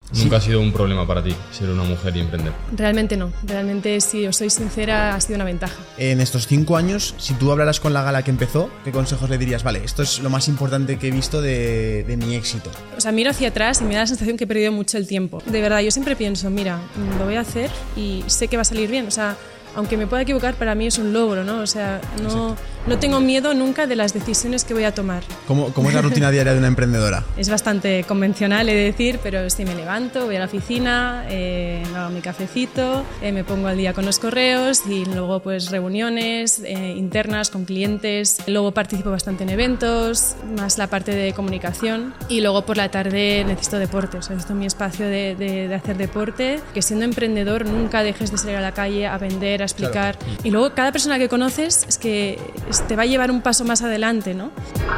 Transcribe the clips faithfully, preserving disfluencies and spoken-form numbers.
¿Nunca ha sido un problema para ti ser una mujer y emprender? Realmente no. Realmente, si os soy sincera, ha sido una ventaja. En estos cinco años, si tú hablaras con la gala que empezó, ¿qué consejos le dirías? Vale, esto es lo más importante que he visto de, de mi éxito. O sea, miro hacia atrás y me da la sensación que he perdido mucho el tiempo. De verdad, yo siempre pienso, mira, lo voy a hacer y sé que va a salir bien. O sea, aunque me pueda equivocar, para mí es un logro, ¿no? O sea, no, no tengo miedo nunca de las decisiones que voy a tomar. ¿Cómo, cómo es la rutina diaria de una emprendedora? Es bastante convencional, he de decir, pero sí me levanto, voy a la oficina, eh, me hago mi cafecito, eh, me pongo al día con los correos y luego pues reuniones eh, internas con clientes. Luego participo bastante en eventos, más la parte de comunicación, y luego por la tarde necesito deporte. O sea, necesito mi espacio de, de, de hacer deporte, que siendo emprendedor nunca dejes de salir a la calle a vender, a explicar. Claro. Y luego cada persona que conoces es que te va a llevar un paso más adelante, ¿no?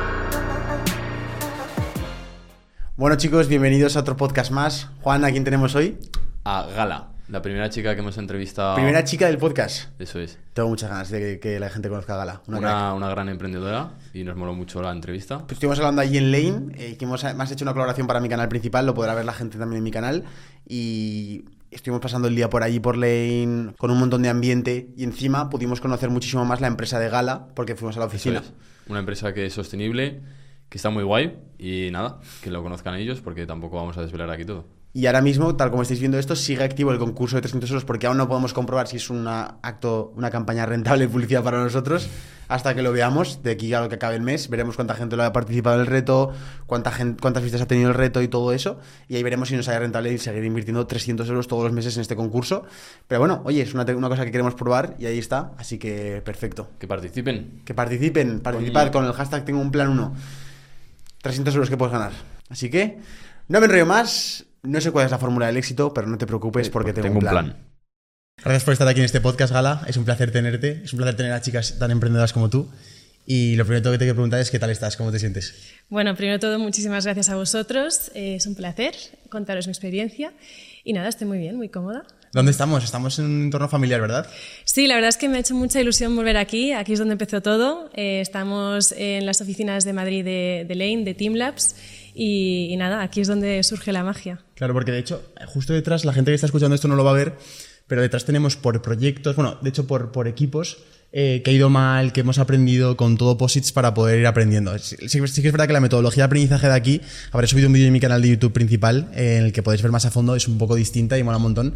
Bueno, chicos, bienvenidos a otro podcast más. Juan, ¿a quién tenemos hoy? A Gala, la primera chica que hemos entrevistado. Primera chica del podcast. Eso es. Tengo muchas ganas de que, que la gente conozca a Gala. Una, una, una gran emprendedora y nos moló mucho la entrevista. Pues estuvimos hablando allí en Lane, eh, que hemos, hemos hecho una colaboración para mi canal principal, lo podrá ver la gente también en mi canal. Y estuvimos pasando el día por allí, por Lane, con un montón de ambiente, y encima pudimos conocer muchísimo más la empresa de Gala, porque fuimos a la oficina. Eso es. Una empresa que es sostenible, que está muy guay, y nada, que lo conozcan ellos, porque tampoco vamos a desvelar aquí todo. Y ahora mismo, tal como estáis viendo esto, sigue activo el concurso de trescientos euros, porque aún no podemos comprobar si es una acto, una campaña rentable de publicidad para nosotros, hasta que lo veamos. De aquí a lo que acabe el mes, veremos cuánta gente lo ha participado en el reto, cuánta gente, cuántas visitas ha tenido el reto y todo eso, y ahí veremos si nos sale rentable y seguir invirtiendo trescientos euros todos los meses en este concurso. Pero bueno, oye, es una, una cosa que queremos probar y ahí está, así que perfecto. Que participen. Que participen, participar oye. Con el hashtag tengo un plan uno. trescientos euros que puedes ganar. Así que no me enrollo más. No sé cuál es la fórmula del éxito, pero no te preocupes porque, porque tengo, tengo un plan. plan. Gracias por estar aquí en este podcast, Gala. Es un placer tenerte. Es un placer tener a chicas tan emprendedoras como tú. Y lo primero que te quiero preguntar es ¿qué tal estás? ¿Cómo te sientes? Bueno, primero de todo, muchísimas gracias a vosotros. Eh, es un placer contaros mi experiencia. Y nada, estoy muy bien, muy cómoda. ¿Dónde estamos? Estamos en un entorno familiar, ¿verdad? Sí, la verdad es que me ha hecho mucha ilusión volver aquí. Aquí es donde empezó todo. Eh, estamos en las oficinas de Madrid de, de Lane, de Teamlabs. Y, y nada, aquí es donde surge la magia. Claro, porque de hecho, justo detrás, la gente que está escuchando esto no lo va a ver, pero detrás tenemos por proyectos, bueno, de hecho por, por equipos, eh, que ha ido mal, que hemos aprendido con todo posits para poder ir aprendiendo. Sí, sí que es verdad que la metodología de aprendizaje de aquí, habré subido un vídeo en mi canal de YouTube principal, eh, en el que podéis ver más a fondo, es un poco distinta y mola un montón.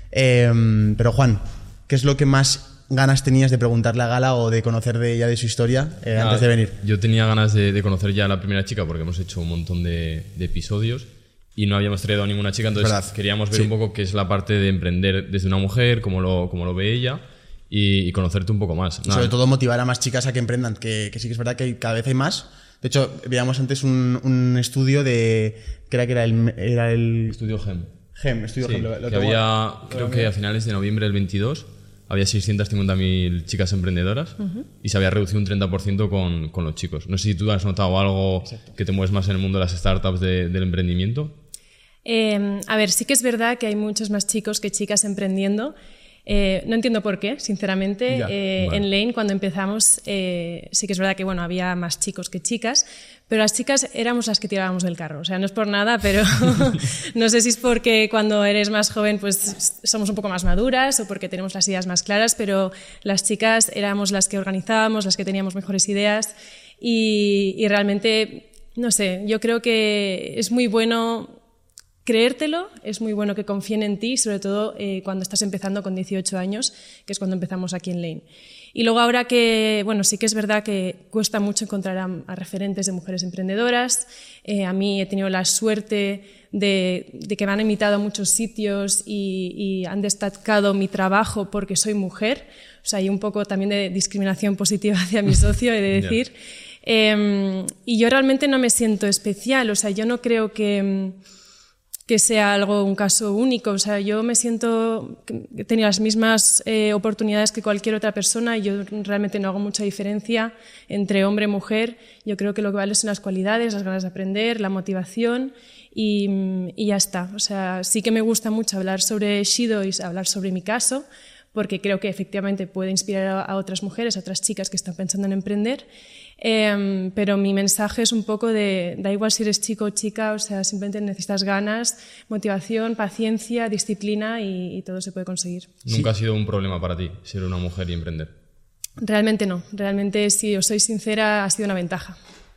Eh, pero Juan, ¿qué es lo que más ganas tenías de preguntarle a Gala o de conocer de ella, de su historia, eh, ah, antes de venir? Yo tenía ganas de, de conocer ya a la primera chica porque hemos hecho un montón de, de episodios y no habíamos traído a ninguna chica, entonces ¿verdad? Queríamos ver sí. un poco qué es la parte de emprender desde una mujer, cómo lo, cómo lo ve ella y, y conocerte un poco más. Y sobre todo motivar a más chicas a que emprendan, que, que sí que es verdad que cada vez hay más. De hecho, veíamos antes un, un estudio de... que era, que era el... Era el estudio GEM. GEM, estudio sí, GEM. Lo, lo que había, creo que a finales de noviembre del veintidós había seiscientas cincuenta mil chicas emprendedoras uh-huh. y se había reducido un treinta por ciento con, con los chicos. No sé si tú has notado algo Exacto. que te mueves más en el mundo de las startups de, del emprendimiento. Eh, a ver, sí que es verdad que hay muchos más chicos que chicas emprendiendo. Eh, no entiendo por qué, sinceramente. Eh, vale. En Lane, cuando empezamos, eh, sí que es verdad que bueno, había más chicos que chicas, pero las chicas éramos las que tirábamos del carro. O sea, no es por nada, pero no sé si es porque cuando eres más joven pues somos un poco más maduras o porque tenemos las ideas más claras, pero las chicas éramos las que organizábamos, las que teníamos mejores ideas y, y realmente, no sé, yo creo que es muy bueno creértelo, es muy bueno que confíen en ti, sobre todo eh, cuando estás empezando con dieciocho años, que es cuando empezamos aquí en Lane. Y luego ahora que, bueno, sí que es verdad que cuesta mucho encontrar a, a referentes de mujeres emprendedoras. Eh, a mí he tenido la suerte de, de que me han invitado a muchos sitios y, y han destacado mi trabajo porque soy mujer. O sea, hay un poco también de discriminación positiva hacia mi socio, he de decir. Yeah. Eh, y yo realmente no me siento especial, o sea, yo no creo que... que sea algo, un caso único. O sea, yo me siento que he tenido las mismas eh, oportunidades que cualquier otra persona y yo realmente no hago mucha diferencia entre hombre y mujer. Yo creo que lo que vale son las cualidades, las ganas de aprender, la motivación y, y ya está. O sea, sí que me gusta mucho hablar sobre Shido y hablar sobre mi caso, porque creo que efectivamente puede inspirar a, a otras mujeres, a otras chicas que están pensando en emprender. Eh, pero mi mensaje es un poco de, da igual si eres chico o chica, o sea, simplemente necesitas ganas, motivación, paciencia, disciplina y, y todo se puede conseguir. ¿Nunca sí. ha sido un problema para ti ser una mujer y emprender? Realmente no. Realmente, si os soy sincera, ha sido una ventaja.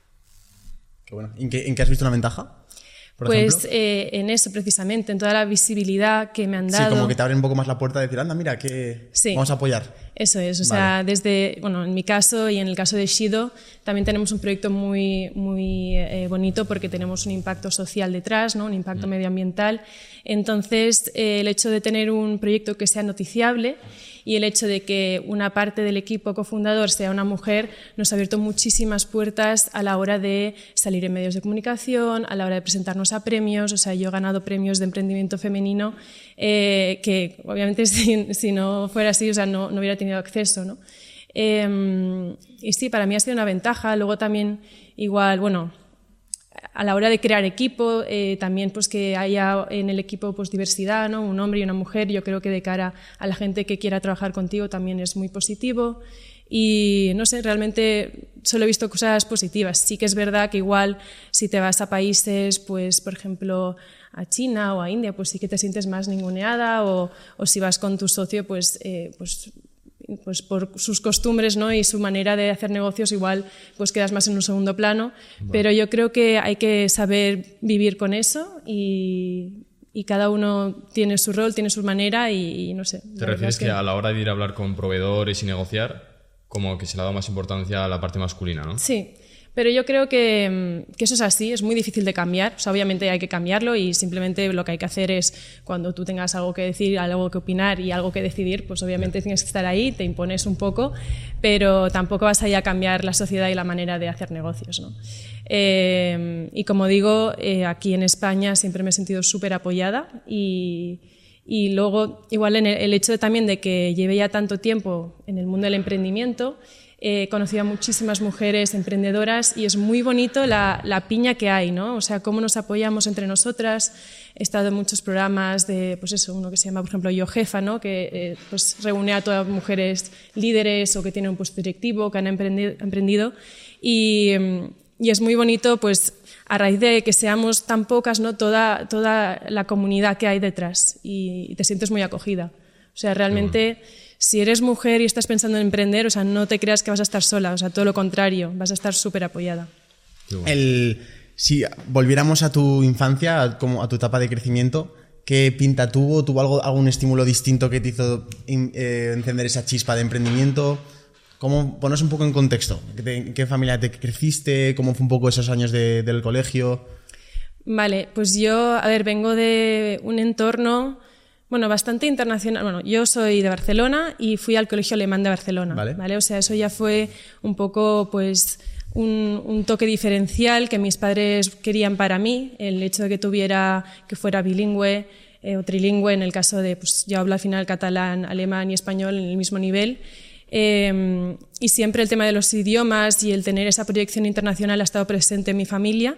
Qué bueno. ¿En qué, en qué has visto una ventaja? Por pues eh, en eso precisamente, en toda la visibilidad que me han dado. Sí, como que te abren un poco más la puerta de decir, anda, mira, que sí. vamos a apoyar. Eso es, o vale. sea, desde, bueno, en mi caso y en el caso de Shido, también tenemos un proyecto muy, muy eh, bonito porque tenemos un impacto social detrás, ¿no? Un impacto mm. medioambiental. Entonces, eh, el hecho de tener un proyecto que sea noticiable y el hecho de que una parte del equipo cofundador sea una mujer nos ha abierto muchísimas puertas a la hora de salir en medios de comunicación, a la hora de presentarnos a premios. O sea, yo he ganado premios de emprendimiento femenino eh, que obviamente si, si no fuera así, o sea, no, no hubiera tenido acceso, ¿no? Eh, y sí, para mí ha sido una ventaja. Luego también igual, bueno, a la hora de crear equipo, eh, también pues que haya en el equipo pues diversidad, ¿no? Un hombre y una mujer, yo creo que de cara a la gente que quiera trabajar contigo también es muy positivo. Y no sé, realmente solo he visto cosas positivas. Sí que es verdad que igual si te vas a países, pues por ejemplo a China o a India, pues sí que te sientes más ninguneada, o, o si vas con tu socio, pues, eh, pues pues por sus costumbres, ¿no? y su manera de hacer negocios, igual pues quedas más en un segundo plano. Bueno. Pero yo creo que hay que saber vivir con eso y, y cada uno tiene su rol, tiene su manera y, y no sé. ¿Te refieres es que... que a la hora de ir a hablar con proveedores y negociar, como que se le ha dado más importancia a la parte masculina, ¿no? Sí. Pero yo creo que, que eso es así, es muy difícil de cambiar. O sea, obviamente hay que cambiarlo y simplemente lo que hay que hacer es, cuando tú tengas algo que decir, algo que opinar y algo que decidir, pues obviamente tienes que estar ahí, te impones un poco, pero tampoco vas a ir a cambiar la sociedad y la manera de hacer negocios, ¿no? Eh, y como digo, eh, aquí en España siempre me he sentido súper apoyada y... Y luego, igual en el, el hecho de, también de que lleve ya tanto tiempo en el mundo del emprendimiento, he conocido a muchísimas mujeres emprendedoras y es muy bonito la, la piña que hay, ¿no? O sea, cómo nos apoyamos entre nosotras. He estado en muchos programas de, pues eso, uno que se llama, por ejemplo, Yo Jefa, ¿no? Que eh, pues reúne a todas mujeres líderes o que tienen un puesto directivo, que han emprendido. emprendido y, y es muy bonito, pues, a raíz de que seamos tan pocas, ¿no? Toda, toda la comunidad que hay detrás y, y te sientes muy acogida. O sea, realmente, mm. si eres mujer y estás pensando en emprender, o sea, no te creas que vas a estar sola, o sea, todo lo contrario, vas a estar súper apoyada. Bueno. El, si volviéramos a tu infancia, a, como a tu etapa de crecimiento, ¿qué pinta tuvo? ¿Tuvo algo, algún estímulo distinto que te hizo eh, encender esa chispa de emprendimiento? ¿Cómo, ponos un poco en contexto? ¿En qué familia te creciste? ¿Cómo fue un poco esos años de, del colegio? Vale, pues yo, a ver, vengo de un entorno, bueno, bastante internacional. Bueno, yo soy de Barcelona y fui al Colegio Alemán de Barcelona, ¿vale? ¿Vale? O sea, eso ya fue un poco, pues, un, un toque diferencial que mis padres querían para mí, el hecho de que tuviera, que fuera bilingüe eh, o trilingüe, en el caso de, pues, yo hablo al final catalán, alemán y español en el mismo nivel. Eh, y siempre el tema de los idiomas y el tener esa proyección internacional ha estado presente en mi familia.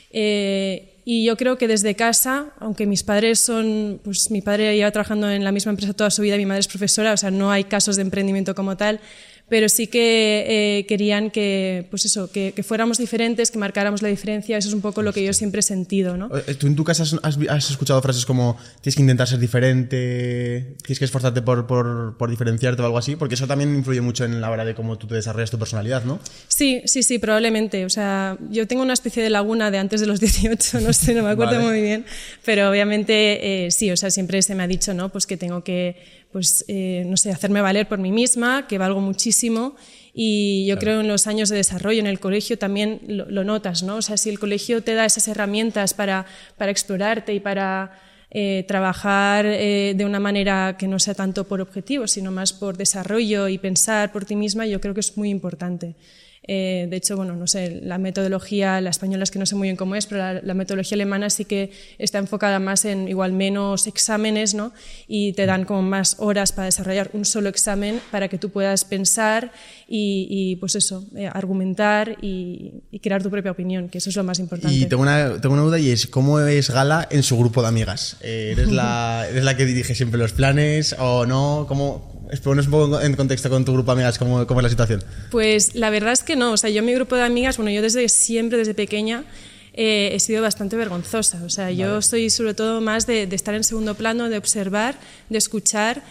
Eh, y yo creo que desde casa, aunque mis padres son, pues mi padre lleva trabajando en la misma empresa toda su vida, mi madre es profesora, o sea, no hay casos de emprendimiento como tal, pero sí que eh, querían que, pues eso, que, que fuéramos diferentes, que marcáramos la diferencia. Eso es un poco lo que yo siempre he sentido, ¿no? ¿Tú en tu casa has, has escuchado frases como tienes que intentar ser diferente, tienes que esforzarte por, por, por diferenciarte o algo así? Porque eso también influye mucho en la hora de cómo tú te desarrollas tu personalidad, ¿no? Sí, sí, sí, probablemente. O sea, yo tengo una especie de laguna de antes de los dieciocho, no sé, no me acuerdo vale. muy bien, pero obviamente eh, sí, o sea, siempre se me ha dicho, ¿no? Pues que tengo que pues eh, no sé, hacerme valer por mí misma, que valgo muchísimo, y yo claro. creo en los años de desarrollo en el colegio también lo, lo notas, ¿no? O sea, si el colegio te da esas herramientas para, para explorarte y para eh, trabajar eh, de una manera que no sea tanto por objetivos, sino más por desarrollo y pensar por ti misma, yo creo que es muy importante. Eh, de hecho, bueno, no sé, la metodología, la española es que no sé muy bien cómo es, pero la, la metodología alemana sí que está enfocada más en igual menos exámenes, ¿no? Y te dan como más horas para desarrollar un solo examen para que tú puedas pensar y, y pues eso, eh, argumentar y, y crear tu propia opinión, que eso es lo más importante. Y tengo una, tengo una duda y es, ¿cómo es Gala en su grupo de amigas? Eh, ¿Eres la, eres la que dirige siempre los planes o no? ¿Cómo...? Ponos un poco en contexto con tu grupo de amigas, ¿cómo, cómo es la situación? Pues la verdad es que no, o sea, yo mi grupo de amigas, bueno, yo desde siempre, desde pequeña, eh, he sido bastante vergonzosa, o sea, vale. Yo soy sobre todo más de, de estar en segundo plano, de observar, de escuchar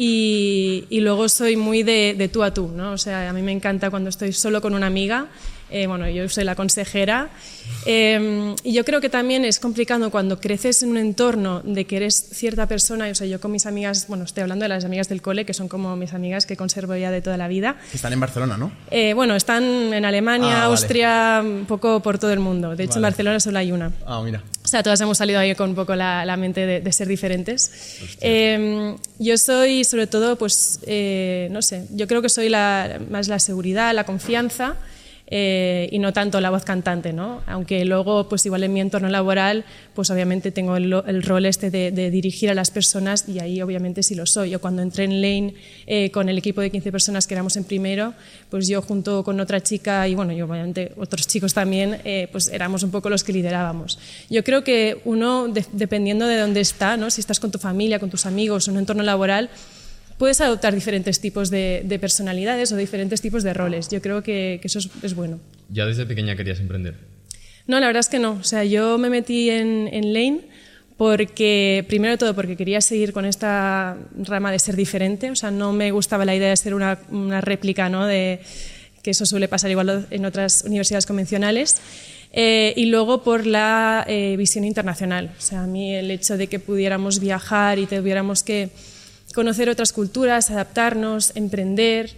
y, y luego soy muy de, de tú a tú, ¿no? O sea, a mí me encanta cuando estoy solo con una amiga. Eh, bueno, yo soy la consejera eh, y yo creo que también es complicado cuando creces en un entorno de que eres cierta persona, o sea, yo con mis amigas, bueno, estoy hablando de las amigas del cole, que son como mis amigas que conservo ya de toda la vida. Están en Barcelona, ¿no? Eh, bueno, están en Alemania, ah, Austria, vale. Un poco por todo el mundo. De hecho, vale. En Barcelona solo hay una. Ah, mira. O sea, todas hemos salido ahí con un poco la, la mente de, de ser diferentes. Eh, yo soy, sobre todo, pues, eh, no sé, yo creo que soy la, más la seguridad, la confianza. Eh, y no tanto la voz cantante, ¿no? Aunque luego, pues igual en mi entorno laboral, pues obviamente tengo el, el rol este de, de dirigir a las personas y ahí obviamente sí lo soy. Yo cuando entré en Lane eh, con el equipo de quince personas que éramos en primero, pues yo junto con otra chica y bueno, yo obviamente otros chicos también, eh, pues éramos un poco los que liderábamos. Yo creo que uno, de, dependiendo de dónde está, ¿no? Si estás con tu familia, con tus amigos, en un entorno laboral, puedes adoptar diferentes tipos de, de personalidades o diferentes tipos de roles. Yo creo que, que eso es, es bueno. ¿Ya desde pequeña querías emprender? No, la verdad es que no. O sea, yo me metí en, en Lane porque, primero de todo, porque quería seguir con esta rama de ser diferente. O sea, no me gustaba la idea de ser una, una réplica, ¿no? De, que eso suele pasar igual en otras universidades convencionales. Eh, y luego por la eh, visión internacional. O sea, a mí el hecho de que pudiéramos viajar y tuviéramos que conocer otras culturas, adaptarnos, emprender.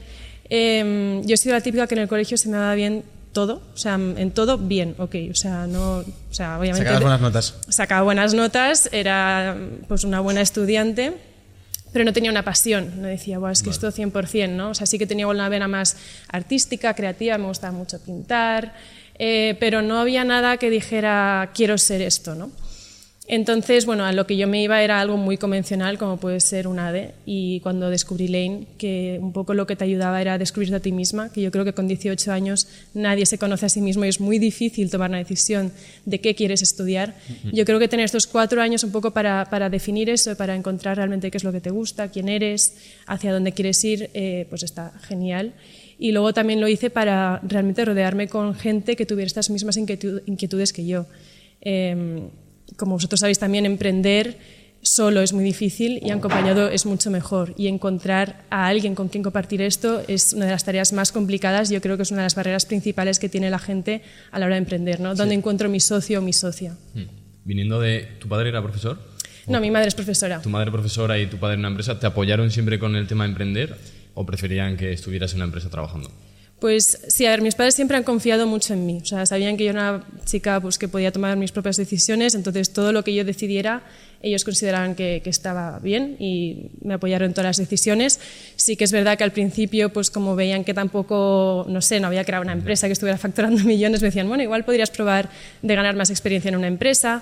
Eh, yo he sido la típica que en el colegio se me daba bien todo, o sea, en todo bien, ok, o sea, no, o sea, obviamente... Sacabas buenas notas. Sacaba buenas notas, era pues una buena estudiante, pero no tenía una pasión, no decía, es que vale. Esto cien por cien, ¿no? O sea, sí que tenía una vena más artística, creativa, me gustaba mucho pintar, eh, pero no había nada que dijera, quiero ser esto, ¿no? Entonces, bueno, a lo que yo me iba era algo muy convencional, como puede ser un A D E, y cuando descubrí Lane, que un poco lo que te ayudaba era descubrirte a ti misma, que yo creo que con dieciocho años nadie se conoce a sí mismo y es muy difícil tomar una decisión de qué quieres estudiar. Uh-huh. Yo creo que tener estos cuatro años un poco para, para definir eso, para encontrar realmente qué es lo que te gusta, quién eres, hacia dónde quieres ir, eh, pues está genial. Y luego también lo hice para realmente rodearme con gente que tuviera estas mismas inquietud, inquietudes que yo. Eh, Como vosotros sabéis también, emprender solo es muy difícil y acompañado es mucho mejor. Y encontrar a alguien con quien compartir esto es una de las tareas más complicadas. Yo creo que es una de las barreras principales que tiene la gente a la hora de emprender, ¿no? ¿Dónde sí. encuentro mi socio o mi socia? Hmm. Viniendo de... ¿Tu padre era profesor? No, mi madre es profesora. ¿Tu madre profesora y tu padre en una empresa te apoyaron siempre con el tema de emprender o preferían que estuvieras en una empresa trabajando? Pues sí, a ver, mis padres siempre han confiado mucho en mí, o sea, sabían que yo era una chica pues, que podía tomar mis propias decisiones, entonces todo lo que yo decidiera ellos consideraban que, que estaba bien y me apoyaron en todas las decisiones. Sí que es verdad que al principio, pues como veían que tampoco, no sé, no había creado una empresa que estuviera facturando millones, me decían, bueno, igual podrías probar de ganar más experiencia en una empresa,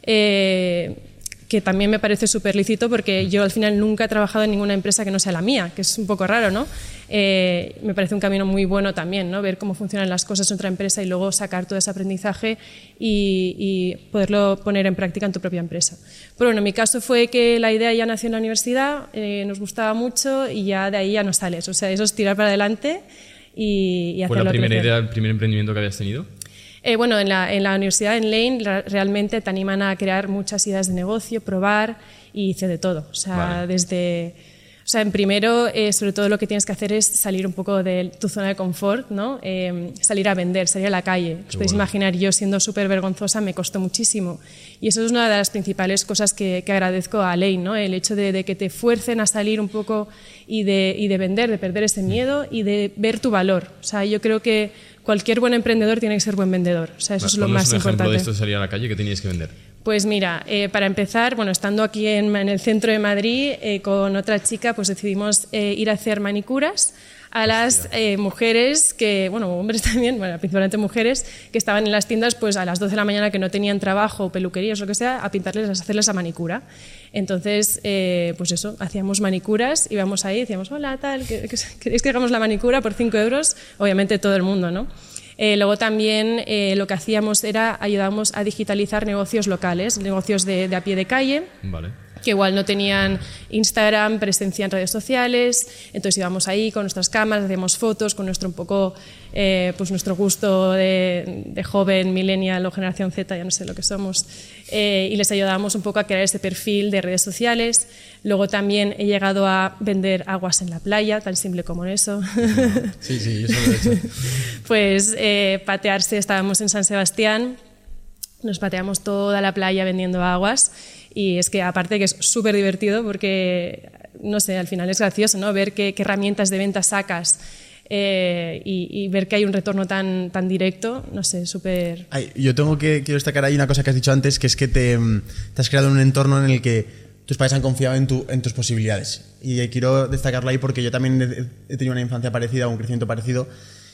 eh, que también me parece súper lícito porque yo al final nunca he trabajado en ninguna empresa que no sea la mía, que es un poco raro, ¿no? Eh, me parece un camino muy bueno también, ¿no? Ver cómo funcionan las cosas en otra empresa y luego sacar todo ese aprendizaje y, y poderlo poner en práctica en tu propia empresa. Pero bueno, en mi caso fue que la idea ya nació en la universidad, eh, nos gustaba mucho y ya de ahí ya no sales, o sea, eso es tirar para adelante y, y hacerlo. ¿Fue la primera crecer. idea, el primer emprendimiento que habías tenido? Eh, bueno, en la, en la universidad, en Lane, realmente te animan a crear muchas ideas de negocio, probar y hice de todo. O sea, vale. desde... O sea, en primero, eh, sobre todo lo que tienes que hacer es salir un poco de tu zona de confort, ¿no? Eh, salir a vender, salir a la calle. Qué Os podéis bueno. imaginar, yo siendo súper vergonzosa me costó muchísimo. Y eso es una de las principales cosas que, que agradezco a Lane, ¿no? El hecho de, de que te fuercen a salir un poco y de, y de vender, de perder ese miedo y de ver tu valor. O sea, yo creo que cualquier buen emprendedor tiene que ser buen vendedor. O sea, eso es lo más un importante. Ejemplo de esto, salir a la calle, ¿qué teníais que vender? Pues mira, eh, para empezar, bueno, estando aquí en, en el centro de Madrid eh, con otra chica, pues decidimos eh, ir a hacer manicuras a las eh, mujeres que, bueno, hombres también, bueno, principalmente mujeres, que estaban en las tiendas pues a las doce de la mañana que no tenían trabajo, peluquerías o lo que sea, a pintarles, a hacerles la manicura. Entonces, eh, pues eso, hacíamos manicuras, íbamos ahí, decíamos, hola, tal, ¿queréis que hagamos la manicura por cinco euros? Obviamente todo el mundo, ¿no? Eh, luego también eh, lo que hacíamos era ayudábamos a digitalizar negocios locales, negocios de, de a pie de calle, vale. que igual no tenían Instagram, presencia en redes sociales, entonces íbamos ahí con nuestras cámaras, hacíamos fotos con nuestro un poco, eh, pues nuestro gusto de, de joven, millennial o generación Z, ya no sé lo que somos, eh, y les ayudábamos un poco a crear ese perfil de redes sociales. Luego también he llegado a vender aguas en la playa, tan simple como eso. Sí, sí, eso lo he hecho. Pues eh, patearse, estábamos en San Sebastián, nos pateamos toda la playa vendiendo aguas. Y es que aparte que es súper divertido porque, no sé, al final es gracioso, ¿no? Ver qué, qué herramientas de venta sacas eh, y, y ver que hay un retorno tan, tan directo, no sé, súper... Yo tengo que quiero destacar ahí una cosa que has dicho antes, que es que te, te has creado un entorno en el que tus padres han confiado en, tu, en tus posibilidades. Y quiero destacarlo ahí porque yo también he, he tenido una infancia parecida, un crecimiento parecido,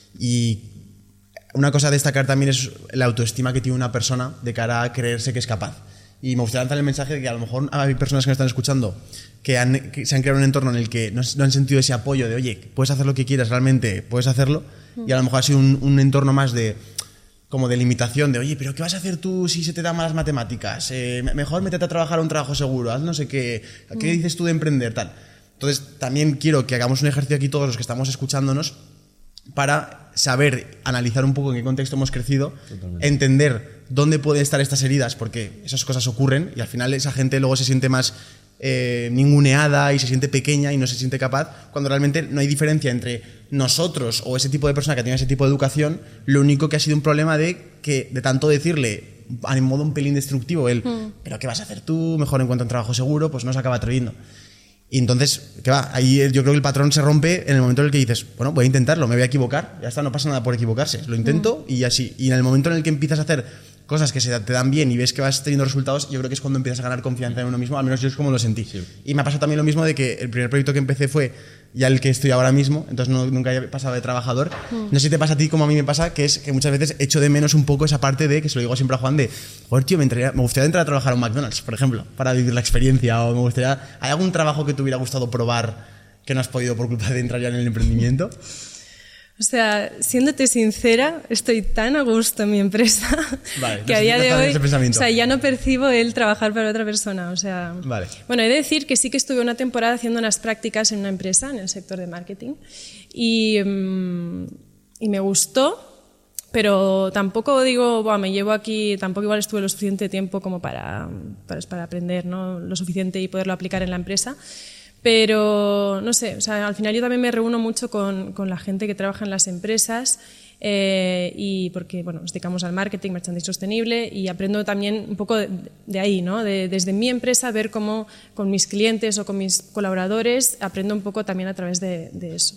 y una cosa a destacar también es la autoestima que tiene una persona de cara a creerse que es capaz. Y me gustaría lanzar el mensaje de que a lo mejor hay personas que me están escuchando que, han, que se han creado un entorno en el que no, no han sentido ese apoyo de, oye, puedes hacer lo que quieras, realmente puedes hacerlo, y a lo mejor ha sido un, un entorno más de como de limitación, de, oye, pero ¿qué vas a hacer tú si se te dan malas matemáticas? Eh, mejor métete a trabajar a un trabajo seguro, haz no sé qué, ¿qué dices tú de emprender? Tal. Entonces, también quiero que hagamos un ejercicio aquí todos los que estamos escuchándonos para saber analizar un poco en qué contexto hemos crecido, Totalmente. Entender dónde pueden estar estas heridas, porque esas cosas ocurren y al final esa gente luego se siente más eh, ninguneada y se siente pequeña y no se siente capaz, cuando realmente no hay diferencia entre nosotros o ese tipo de persona que tiene ese tipo de educación. Lo único que ha sido un problema de que de tanto decirle en modo un pelín destructivo el mm. ¿pero qué vas a hacer tú? Mejor encuentra un trabajo seguro, pues no se acaba atreviendo. Y entonces, ¿qué va? Ahí yo creo que el patrón se rompe en el momento en el que dices, bueno, voy a intentarlo, me voy a equivocar, ya está, no pasa nada por equivocarse, lo intento mm. y así. Y en el momento en el que empiezas a hacer cosas que se te dan bien y ves que vas teniendo resultados, yo creo que es cuando empiezas a ganar confianza en uno mismo, al menos yo es como lo sentí. Sí. Y me ha pasado también lo mismo de que el primer proyecto que empecé fue ya el que estoy ahora mismo, entonces no, nunca he pasado de trabajador. Mm. No sé si te pasa a ti como a mí me pasa, que es que muchas veces echo de menos un poco esa parte de, que se lo digo siempre a Juan, de, joder, tío, me, entraría, me gustaría entrar a trabajar a un McDonald's, por ejemplo, para vivir la experiencia, o me gustaría... ¿Hay algún trabajo que te hubiera gustado probar que no has podido por culpa de entrar ya en el emprendimiento? O sea, siéndote sincera, estoy tan a gusto en mi empresa vale, que a día de hoy, o sea, ya no percibo el trabajar para otra persona. O sea, vale. Bueno, he de decir que sí que estuve una temporada haciendo unas prácticas en una empresa, en el sector de marketing, y, um, y me gustó, pero tampoco digo, bueno, me llevo aquí, tampoco igual estuve lo suficiente tiempo como para, para, para aprender, ¿no? Lo suficiente y poderlo aplicar en la empresa. Pero, no sé, o sea, al final yo también me reúno mucho con, con la gente que trabaja en las empresas eh, y porque, bueno, nos dedicamos al marketing, merchandising sostenible y aprendo también un poco de, de ahí, ¿no? De, desde mi empresa, ver cómo con mis clientes o con mis colaboradores aprendo un poco también a través de, de eso.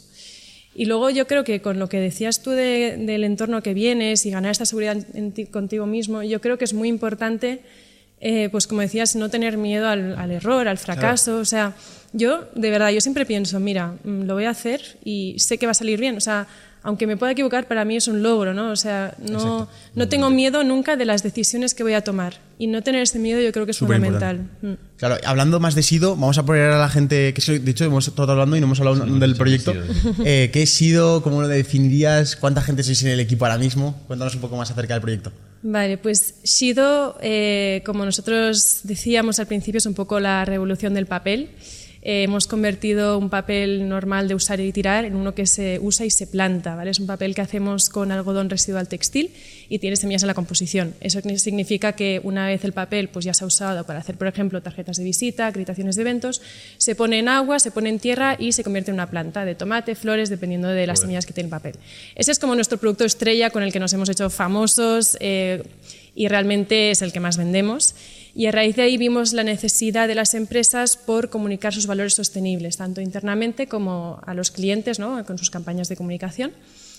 Y luego yo creo que con lo que decías tú de, del entorno que vienes y ganar esta seguridad en ti, contigo mismo, yo creo que es muy importante, eh, pues como decías, no tener miedo al, al error, al fracaso, claro. O sea... Yo, de verdad, yo siempre pienso, mira, lo voy a hacer y sé que va a salir bien. O sea, aunque me pueda equivocar, para mí es un logro, ¿no? O sea, no, no tengo miedo nunca de las decisiones que voy a tomar. Y no tener ese miedo yo creo que es Súper fundamental. Mm. Claro, hablando más de Sido, vamos a poner a la gente, que de hecho hemos estado hablando y no hemos hablado sí, del proyecto. Eh, ¿Qué es Sido? ¿Cómo lo definirías? ¿Cuánta gente sois en el equipo ahora mismo? Cuéntanos un poco más acerca del proyecto. Vale, pues Sido, eh, como nosotros decíamos al principio, es un poco la revolución del papel. Eh, hemos convertido un papel normal de usar y tirar en uno que se usa y se planta, ¿vale? Es un papel que hacemos con algodón residual textil y tiene semillas en la composición. Eso significa que una vez el papel pues ya se ha usado para hacer, por ejemplo, tarjetas de visita, acreditaciones de eventos, se pone en agua, se pone en tierra y se convierte en una planta de tomate, flores, dependiendo de las Joder. semillas que tiene el papel. Ese es como nuestro producto estrella con el que nos hemos hecho famosos eh, y realmente es el que más vendemos. Y a raíz de ahí vimos la necesidad de las empresas por comunicar sus valores sostenibles, tanto internamente como a los clientes, ¿no? Con sus campañas de comunicación.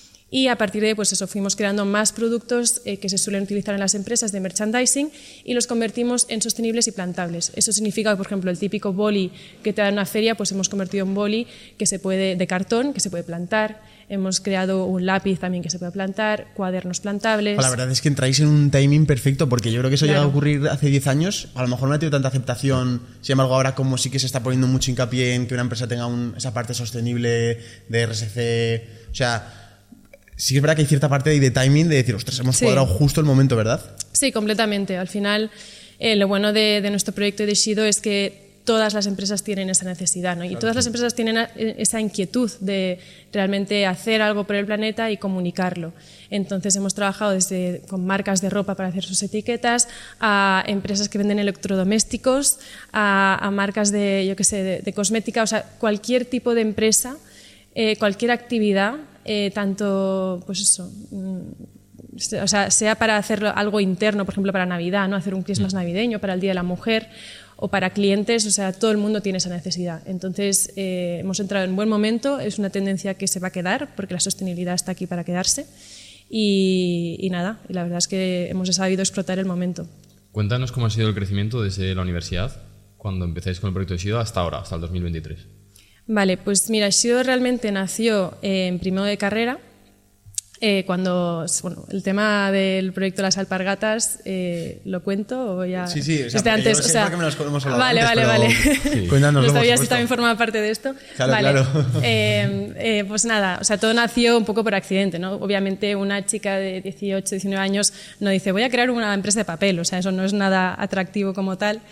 Y a partir de ahí, pues eso, fuimos creando más productos eh, que se suelen utilizar en las empresas de merchandising y los convertimos en sostenibles y plantables. Eso significa que, por ejemplo, el típico boli que te da en una feria, pues hemos convertido en boli que se puede, de cartón, que se puede plantar. Hemos creado un lápiz también que se puede plantar, cuadernos plantables... La verdad es que entráis en un timing perfecto, porque yo creo que eso claro. llegó a ocurrir hace diez años, a lo mejor no ha tenido tanta aceptación, sin embargo ahora como sí que se está poniendo mucho hincapié en que una empresa tenga un, esa parte sostenible de R S C, o sea, sí que es verdad que hay cierta parte de, de timing de decir, ostras, hemos sí. cuadrado justo el momento, ¿verdad? Sí, completamente. Al final, eh, lo bueno de, de nuestro proyecto de Sido es que todas las empresas tienen esa necesidad, ¿no? Y claro, todas las empresas tienen esa inquietud de realmente hacer algo por el planeta y comunicarlo. Entonces hemos trabajado desde con marcas de ropa para hacer sus etiquetas, a empresas que venden electrodomésticos, a, a marcas de, yo qué sé, de, de cosmética, o sea, cualquier tipo de empresa, eh, cualquier actividad, eh, tanto, pues eso, o sea, sea para hacer algo interno, por ejemplo, para Navidad, ¿no? Hacer un Christmas navideño, para el Día de la Mujer, o para clientes, o sea, todo el mundo tiene esa necesidad. Entonces, eh, hemos entrado en buen momento, es una tendencia que se va a quedar, porque la sostenibilidad está aquí para quedarse, y, y nada, y la verdad es que hemos sabido explotar el momento. Cuéntanos cómo ha sido el crecimiento desde la universidad, cuando empezáis con el proyecto de Shido, hasta ahora, hasta el dos mil veintitrés. Vale, pues mira, Shido realmente nació eh, en primero de carrera, Eh, cuando, bueno, el tema del proyecto de las alpargatas, eh, ¿lo cuento o ya? Sí, sí, o sea, desde antes, yo no sé o sea, por qué me lo hemos hablado vale, antes, vale, vale. Sí. Cuéntanos, no sabía si también formaba parte de esto. Claro, vale. claro. Eh, eh, pues nada, o sea, todo nació un poco por accidente, ¿no? Obviamente una chica de dieciocho, diecinueve años no dice, voy a crear una empresa de papel, o sea, eso no es nada atractivo como tal.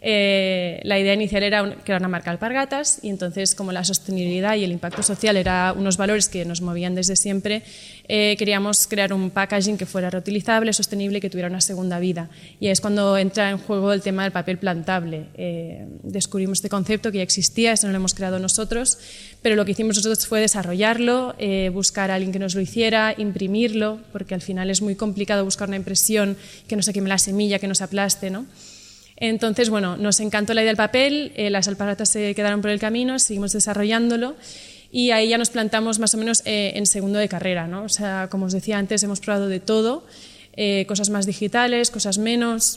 Eh, la idea inicial era un, crear una marca de alpargatas, y entonces, como la sostenibilidad y el impacto social eran unos valores que nos movían desde siempre, eh, queríamos crear un packaging que fuera reutilizable, sostenible y que tuviera una segunda vida. Y es cuando entra en juego el tema del papel plantable. Eh, descubrimos este concepto que ya existía, eso no lo hemos creado nosotros, pero lo que hicimos nosotros fue desarrollarlo, eh, buscar a alguien que nos lo hiciera, imprimirlo, porque al final es muy complicado buscar una impresión que no se queme la semilla, que no se aplaste, ¿no? Entonces, bueno, nos encantó la idea del papel, eh, las alpargatas se quedaron por el camino, seguimos desarrollándolo, y ahí ya nos plantamos más o menos eh, en segundo de carrera, ¿no? O sea, como os decía antes, hemos probado de todo, eh, cosas más digitales, cosas menos,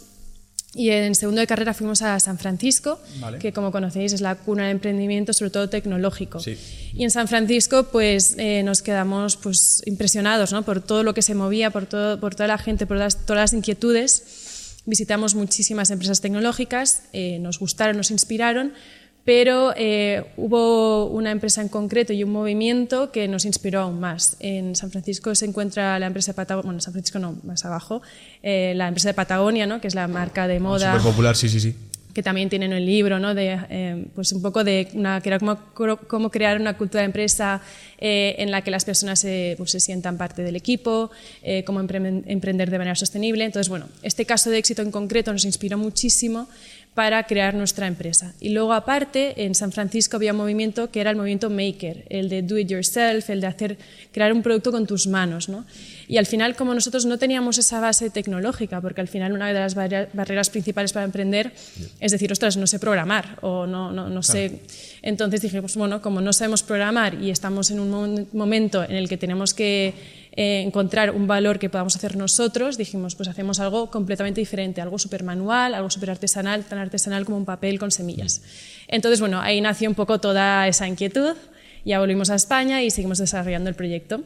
y en segundo de carrera fuimos a San Francisco, vale, que como conocéis es la cuna de emprendimiento, sobre todo tecnológico. Sí. Y en San Francisco pues eh, nos quedamos pues impresionados, ¿no? Por todo lo que se movía, por, todo, por toda la gente, por las, todas las inquietudes. Visitamos muchísimas empresas tecnológicas, eh, nos gustaron, nos inspiraron, pero eh, hubo una empresa en concreto y un movimiento que nos inspiró aún más. En San Francisco se encuentra la empresa de Patagonia, bueno, en San Francisco no, más abajo, eh, la empresa de Patagonia, ¿no? Que es la marca de moda. Súper popular, sí, sí, sí. Que también tienen el libro, ¿no? De, eh, pues un poco de una, que era como, cómo crear una cultura de empresa eh, en la que las personas se, pues, se sientan parte del equipo, eh, cómo empre emprender de manera sostenible. Entonces, bueno, este caso de éxito en concreto nos inspiró muchísimo para crear nuestra empresa. Y luego, aparte, en San Francisco había un movimiento que era el movimiento Maker, el de do it yourself, el de hacer, crear un producto con tus manos, ¿no? Y al final, como nosotros no teníamos esa base tecnológica, porque al final una de las barreras principales para emprender es decir, ostras, no sé programar o no, no, no sé. Claro. Entonces dijimos, bueno, como no sabemos programar y estamos en un momento en el que tenemos que eh, encontrar un valor que podamos hacer nosotros, dijimos, pues hacemos algo completamente diferente, algo súper manual, algo súper artesanal, tan artesanal como un papel con semillas. Entonces, bueno, ahí nació un poco toda esa inquietud, ya volvimos a España y seguimos desarrollando el proyecto.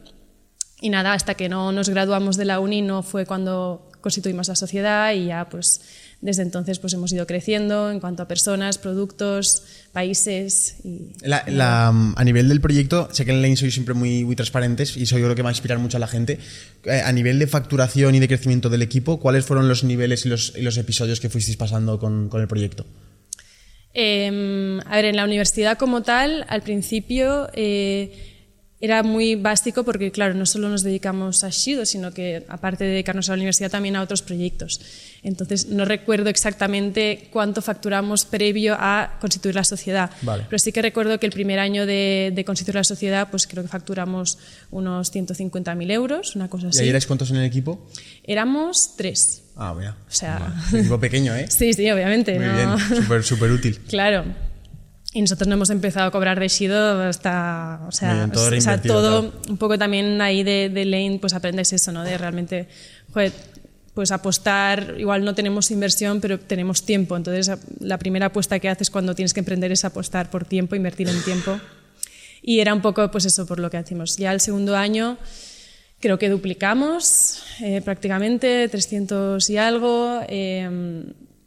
Y nada, hasta que no nos graduamos de la uni no fue cuando constituimos la sociedad, y ya pues desde entonces pues hemos ido creciendo en cuanto a personas, productos, países y... La, la, a nivel del proyecto, sé que en Lane sois siempre muy, muy transparentes y eso yo creo que va a inspirar mucho a la gente. Eh, a nivel de facturación y de crecimiento del equipo, ¿cuáles fueron los niveles y los, y los episodios que fuisteis pasando con, con el proyecto? Eh, a ver, en la universidad como tal, al principio... Eh, Era muy básico porque, claro, no solo nos dedicamos a Shido, sino que, aparte de dedicarnos a la universidad, también a otros proyectos. Entonces, no recuerdo exactamente cuánto facturamos previo a constituir la sociedad. Vale. Pero sí que recuerdo que el primer año de, de constituir la sociedad, pues creo que facturamos unos ciento cincuenta mil euros, una cosa así. ¿Y ahí erais cuántos en el equipo? Éramos tres. Ah, mira. O sea... Vale. Un equipo pequeño, ¿eh? Sí, sí, obviamente. Muy ¿no? bien, súper, súper útil. Claro. Y nosotros no hemos empezado a cobrar de Shido hasta, o sea, bien, todo, o sea, todo claro. Un poco también ahí de, de Lane, pues aprendes eso, ¿no? De realmente, joder, pues apostar, igual no tenemos inversión, pero tenemos tiempo. Entonces, la primera apuesta que haces cuando tienes que emprender es apostar por tiempo, invertir en tiempo. Y era un poco, pues eso, por lo que hacemos. Ya el segundo año creo que duplicamos eh, prácticamente, trescientos y algo. Eh,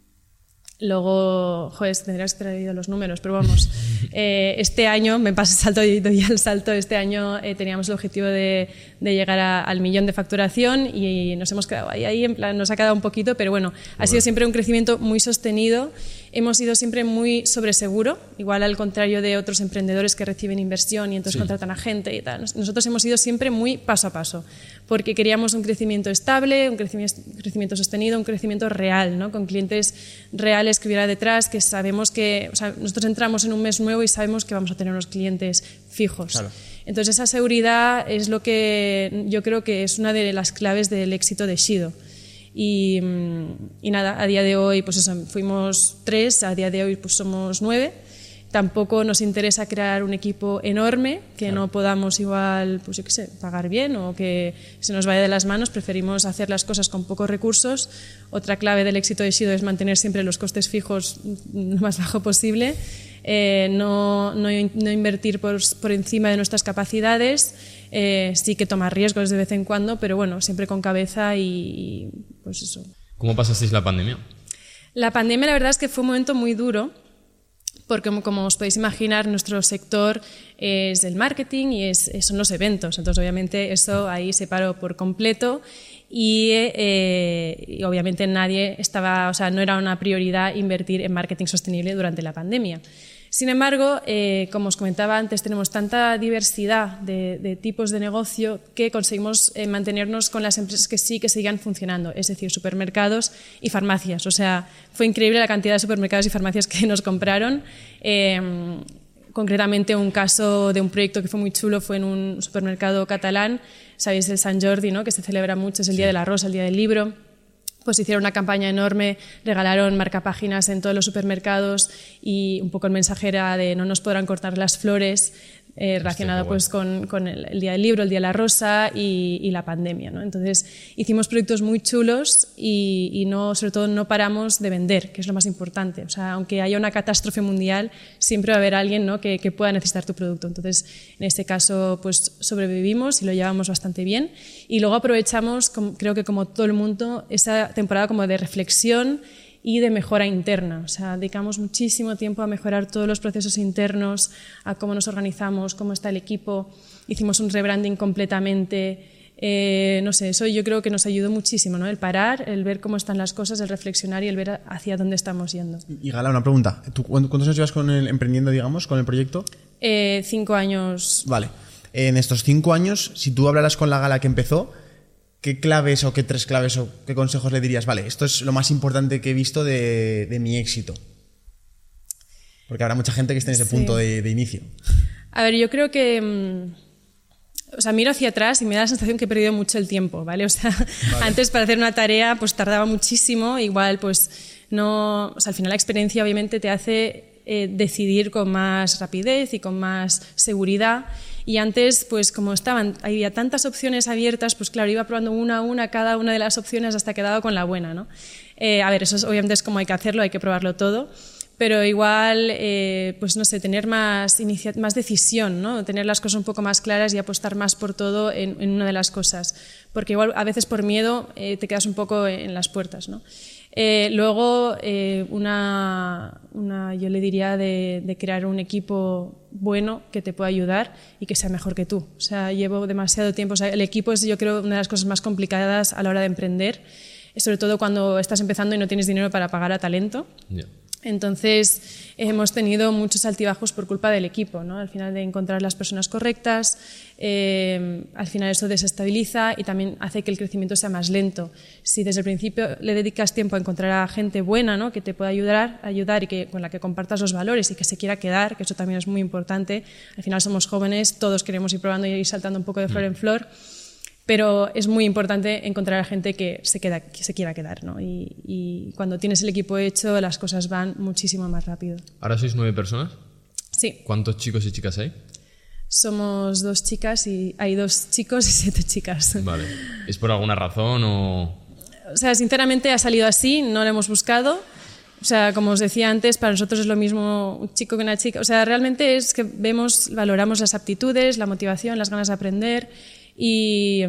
Luego, joder, tendrías que haber leído los números, pero vamos, eh, este año, me paso el salto y doy el salto, este año eh, teníamos el objetivo de, de llegar a, al millón de facturación y nos hemos quedado ahí, ahí en plan, nos ha quedado un poquito, pero bueno, ha sido siempre un crecimiento muy sostenido hemos ido siempre muy sobre seguro, igual al contrario de otros emprendedores que reciben inversión y entonces sí. contratan a gente y tal. Nosotros hemos ido siempre muy paso a paso, porque queríamos un crecimiento estable, un crecimiento, crecimiento sostenido, un crecimiento real, ¿no? Con clientes reales que hubiera detrás, que sabemos que, o sea, nosotros entramos en un mes nuevo y sabemos que vamos a tener unos clientes fijos. Claro. Entonces esa seguridad es lo que yo creo que es una de las claves del éxito de Shido. Y, y nada, a día de hoy pues eso, fuimos tres, a día de hoy pues somos nueve. Tampoco nos interesa crear un equipo enorme que claro. no podamos igual, pues yo qué sé, pagar bien o que se nos vaya de las manos. Preferimos hacer las cosas con pocos recursos. Otra clave del éxito de Shido es mantener siempre los costes fijos lo más bajo posible, eh, no, no, no invertir por, por encima de nuestras capacidades. Eh, sí que tomar riesgos de vez en cuando, pero bueno, siempre con cabeza y pues eso. ¿Cómo pasasteis la pandemia? La pandemia la verdad es que fue un momento muy duro, porque como, como os podéis imaginar, nuestro sector es el marketing y es, son los eventos, entonces obviamente eso ahí se paró por completo y, eh, y obviamente nadie estaba, o sea, no era una prioridad invertir en marketing sostenible durante la pandemia. Sin embargo, eh, como os comentaba antes, tenemos tanta diversidad de, de tipos de negocio que conseguimos eh, mantenernos con las empresas que sí que sigan funcionando, es decir, supermercados y farmacias. O sea, fue increíble la cantidad de supermercados y farmacias que nos compraron. Eh, concretamente, un caso de un proyecto que fue muy chulo fue en un supermercado catalán, sabéis, el Sant Jordi, ¿no? Que se celebra mucho, es el Día de la Rosa, el Día del Libro. Pues hicieron una campaña enorme, regalaron marcapáginas en todos los supermercados y un poco el mensaje era de no nos podrán cortar las flores, eh, relacionado pues con, con el, el Día del Libro, el Día de la Rosa y, y la pandemia, ¿no? Entonces hicimos proyectos muy chulos y, y no, sobre todo no paramos de vender, que es lo más importante. O sea, aunque haya una catástrofe mundial, siempre va a haber alguien, ¿no? que, que pueda necesitar tu producto. Entonces, en este caso, pues sobrevivimos y lo llevamos bastante bien. Y luego aprovechamos, como, creo que como todo el mundo, esa temporada como de reflexión y de mejora interna. O sea, dedicamos muchísimo tiempo a mejorar todos los procesos internos, a cómo nos organizamos, cómo está el equipo. Hicimos un rebranding completamente. Eh, no sé, eso yo creo que nos ayudó muchísimo, ¿no? El parar, el ver cómo están las cosas, el reflexionar y el ver hacia dónde estamos yendo. Y Gala, una pregunta. ¿Tú cuántos años llevas con el emprendiendo, digamos, con el proyecto? Eh, cinco años. Vale. En estos cinco años, si tú hablaras con la Gala que empezó, ¿qué claves o qué tres claves o qué consejos le dirías? Vale, esto es lo más importante que he visto de, de mi éxito. Porque habrá mucha gente que esté en ese sí. punto de, de inicio. A ver, yo creo que... Mmm, o sea, miro hacia atrás y me da la sensación que he perdido mucho el tiempo, ¿vale? O sea, vale. Antes para hacer una tarea pues tardaba muchísimo, igual pues no... O sea, al final la experiencia obviamente te hace eh, decidir con más rapidez y con más seguridad. Y antes, pues como estaban, había tantas opciones abiertas, pues claro, iba probando una a una cada una de las opciones hasta que he dado con la buena, ¿no? Eh, a ver, eso es, obviamente es como hay que hacerlo, hay que probarlo todo, pero igual, eh, pues no sé, tener más, inicia- más decisión, ¿no? Tener las cosas un poco más claras y apostar más por todo en, en una de las cosas, porque igual a veces por miedo eh, te quedas un poco en las puertas, ¿no? Eh, luego, eh, una, una, yo le diría de, de crear un equipo bueno que te pueda ayudar y que sea mejor que tú. O sea, llevo demasiado tiempo. O sea, el equipo es, yo creo, una de las cosas más complicadas a la hora de emprender, sobre todo cuando estás empezando y no tienes dinero para pagar a talento. Yeah. Entonces, hemos tenido muchos altibajos por culpa del equipo, ¿no? Al final de encontrar las personas correctas, eh, al final eso desestabiliza y también hace que el crecimiento sea más lento. Si desde el principio le dedicas tiempo a encontrar a gente buena, ¿no? Que te pueda ayudar, ayudar y que, con la que compartas los valores y que se quiera quedar, que eso también es muy importante. Al final somos jóvenes, todos queremos ir probando y ir saltando un poco de flor en flor. Pero es muy importante encontrar a gente que se, queda, que se quiera quedar, ¿no? Y, y cuando tienes el equipo hecho, las cosas van muchísimo más rápido. ¿Ahora sois nueve personas? Sí. ¿Cuántos chicos y chicas hay? Somos dos chicas y hay dos chicos y siete chicas. Vale. ¿Es por alguna razón o...? O sea, sinceramente ha salido así, no lo hemos buscado. O sea, como os decía antes, para nosotros es lo mismo un chico que una chica. O sea, realmente es que vemos, valoramos las aptitudes, la motivación, las ganas de aprender. Y,